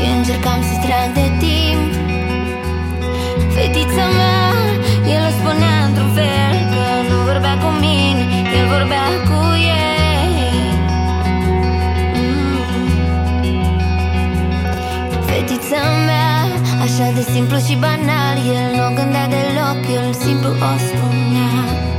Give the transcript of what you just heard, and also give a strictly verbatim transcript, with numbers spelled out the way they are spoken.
încercam să trag de timp. Fetița mea, el o spunea într-un fel, că nu vorbea cu mine, el vorbea cu ei. mm. Fetița mea, așa de simplu și banal, el nu o gândea deloc, el simplu o spunea.